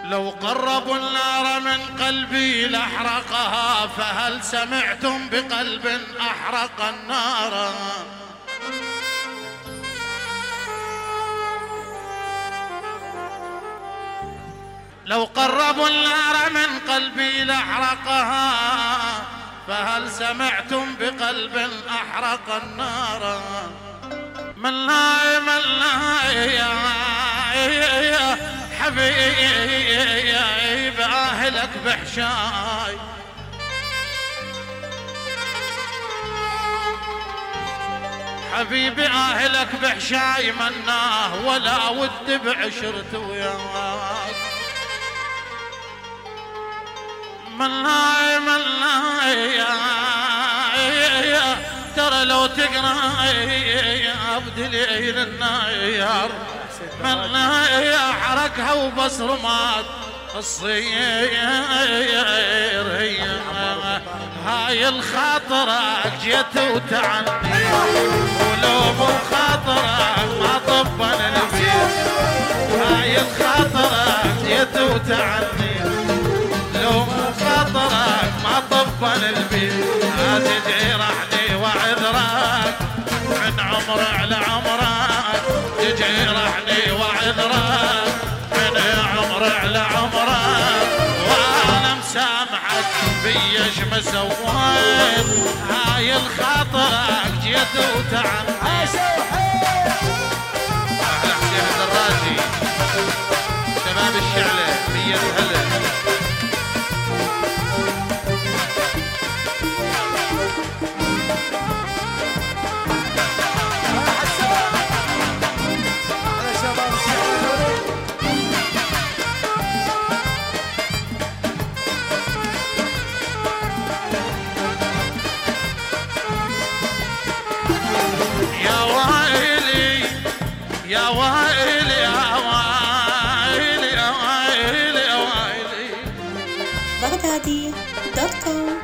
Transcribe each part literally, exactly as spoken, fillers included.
لو قربوا النار من قلبي لاحرقها، فهل سمعتم بقلب احرق النار؟ لو قربوا النار من قلبي لاحرقها، فهل سمعتم بقلب احرق النار؟ من لا من لا يا حبيب اهلك بحشاي، حبيبي اهلك بحشاي مناه، ولا ود بعشرته وياك. من لا من لا يا ترى لو تقرا يا بدليل النار، من لا حركها وبصر مات الصير. هاي الخاطرك جيت وتعني، ولو مو خاطرك ما طبن البيت. هاي الخاطرك جيت وتعني، لو مو خاطرك ما طبن البيت. لا تجرحني وعذرك من عمر على عمرك، تجرحني وعذرك من عمر على عمرك، وانا مسامحك بيش ما سويت. هاي الخاطرك جيت وتعني. احلى حسين الدراجي شباب الشعله مية هلا. يا ويلي يا ويلي يا ويلي يا ويلي. بغدادي دوت كوم.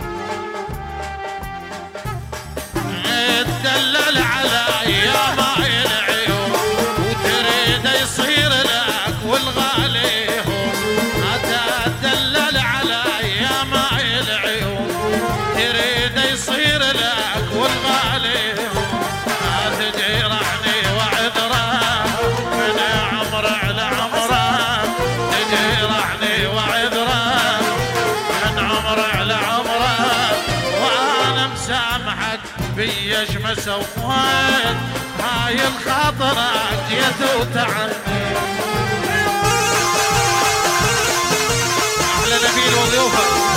تدلل علي يا ماي العيون، وتريد يصير لك والغالي هو. تدلل علي يا ماي العيون، تريد يصير لك والغالي هو. تجرحني وعذرك من عمر على عمرك، تجرحني وعذرك من عمر على عمرك، وانا مسامحك بيش ما سويت. هاي الخاطرك جيت وتعني. احلى نبيل وضيوفك.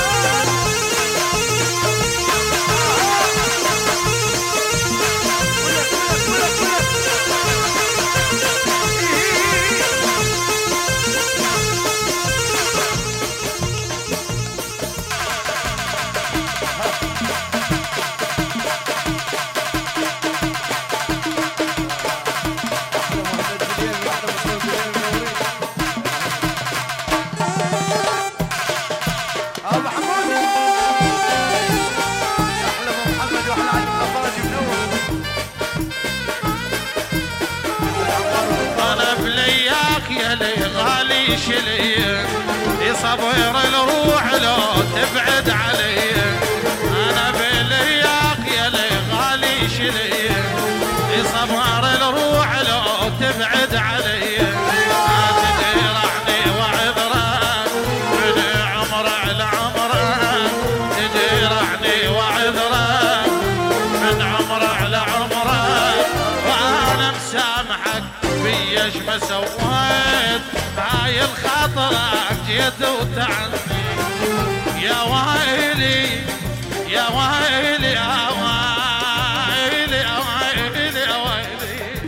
شلي يصبر الروح لو تبعد علي، انا بلياك يا لي غالي شلي يصبر الروح لو تبعد علي. تجرحني وعذرك من عمر على عمرك، تجرحني وعذرك من عمر على عمرك، وانا مسامحك بيش ما سويت. هاي الخاطرك جيت وتعني. يا ويلي يا ويلي يا ويلي يا ويلي يا ويلي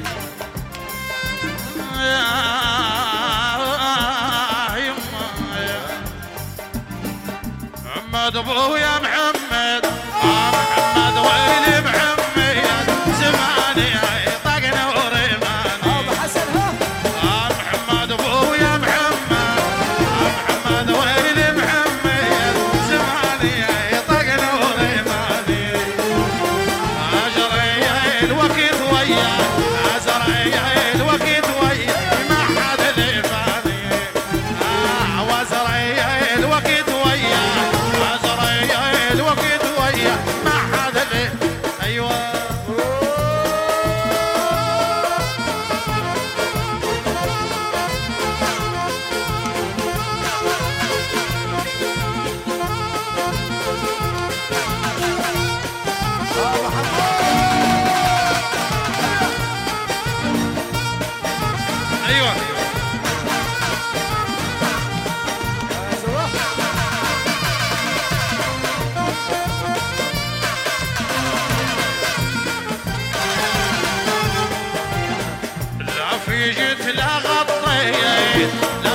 يا يما. محمد ابويا محمد آه محمد ويلي محمد زماني طقنا وريماني. ابو حسن ها آه محمد ابويا محمد آه محمد ويلي محمد زماني طقنا وريماني. اجري الوقت وياك ازري الوقت وياك ما حد ذيباني. آه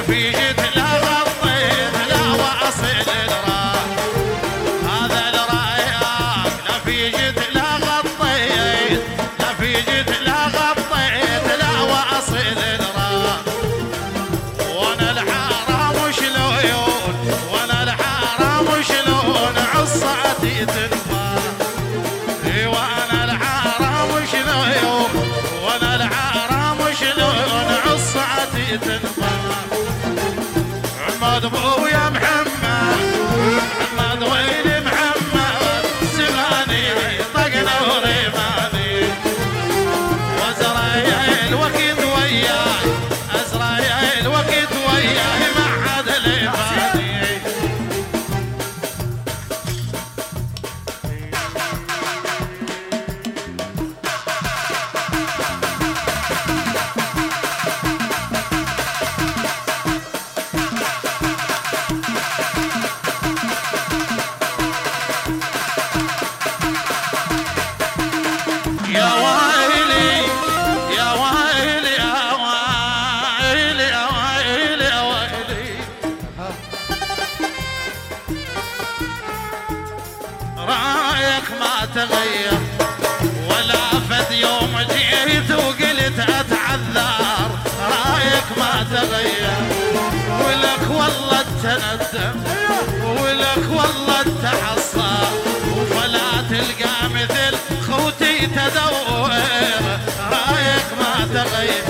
في جد لا غطيت لا واصل الراح هذا الرايق لا في جد لا غطيت لا في جد لا غطيت لا واصل الراح وانا الحرام شلون وانا الحرام شلون عصاتي تنفع اي وانا الحرام شلون وانا الحرام شلون عصاتي تنفع عماد ابويا محمد محمد ويلي محمد زماني طقنا وريماني وازرائيل وقت وياي ازرائيل وقت وياي ما حد لي فاني يا ويلي يا ويلي يا ويلي يا ويلي يا ويلي رايك ما تغير ولا فد يوم جيت وقلت اتعذر رايك ما تغير ولك والله التندم ولك والله التحصى وفلا تلقى مثل خوتي تدور رايك ما تغير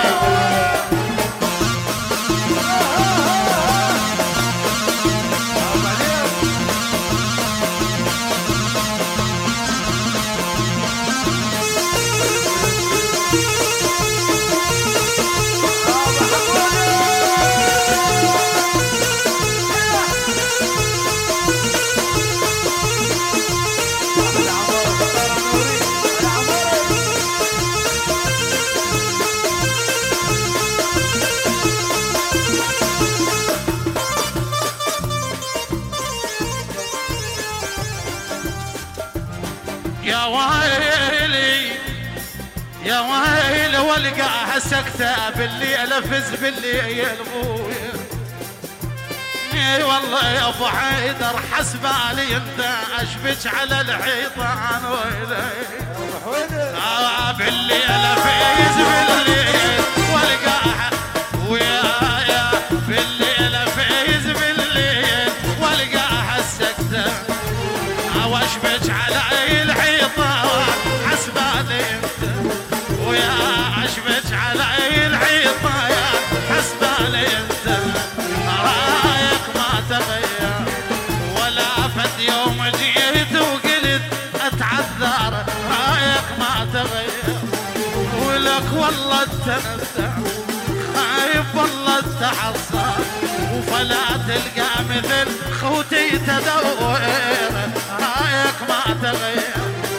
يا ويلي يا ويلي والقاها سكتة بالليل افز بالليل ابويا اي والله يا ابو حيدر حسبالي انت اشبك على الحيطان ويلي آه بالليل افز بالليل والقاها ويايا بالليل افز بالليل والقاها سكتة واشبك على الحيطان حسبالي انت ويا اشبك على الحيطان حسبالي انت رايك ما تغير ولا فد يوم جيت وقلت اتعذر رايك ما تغير ولك والله التندم خايف والله التحصر وفلا تلقى مثل خوتي تدور رايك ما تغير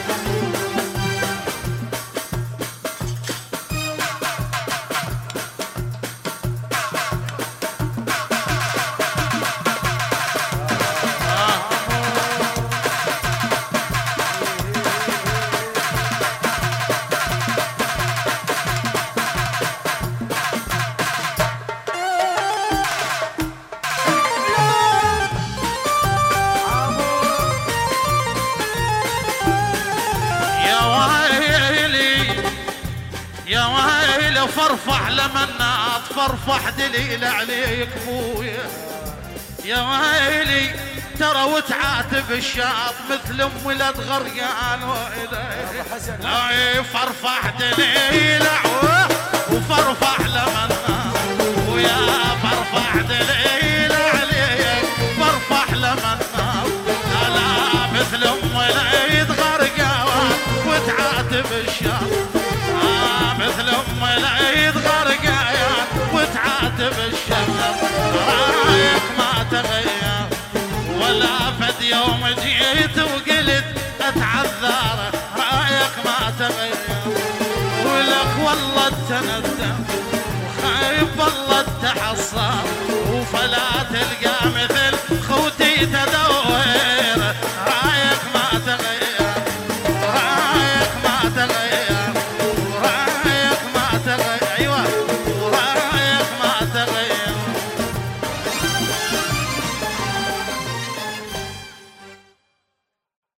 يا ويلي فرفح لمنات فرفح دليل عليك بويا يا ويلي ترى وتعاتب الشاط مثل ام ولد غرقان ويلي فرفح دليل وفرفح لمنات ويا فرفح دليل عليك فرفح لمنات لا مثل ام ولد غرقان وتعاتب الشاط مثل ام العيد غرقايان وتعاتب الشمس رايك ما تغير ولا فد يوم جيت وقلت اتعذر رايك ما تغير ولك والله التندم وخايف والله التحصر وفلا تلقى مثل خوتي تدور